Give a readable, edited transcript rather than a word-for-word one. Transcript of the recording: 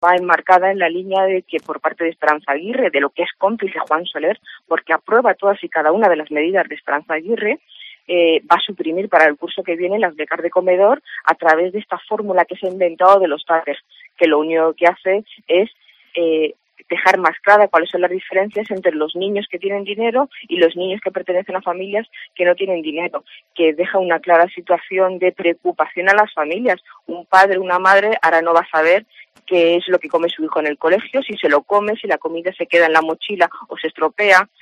va enmarcada en la línea de que por parte de Esperanza Aguirre, de lo que es cómplice Juan Soler, porque aprueba todas y cada una de las medidas de Esperanza Aguirre, va a suprimir para el curso que viene las becas de comedor a través de esta fórmula que se ha inventado de los TAPES, que lo único que hace es dejar más clara cuáles son las diferencias entre los niños que tienen dinero y los niños que pertenecen a familias que no tienen dinero, que deja una clara situación de preocupación a las familias. Un padre, una madre, ahora no va a saber qué es lo que come su hijo en el colegio, si se lo come, si la comida se queda en la mochila o se estropea.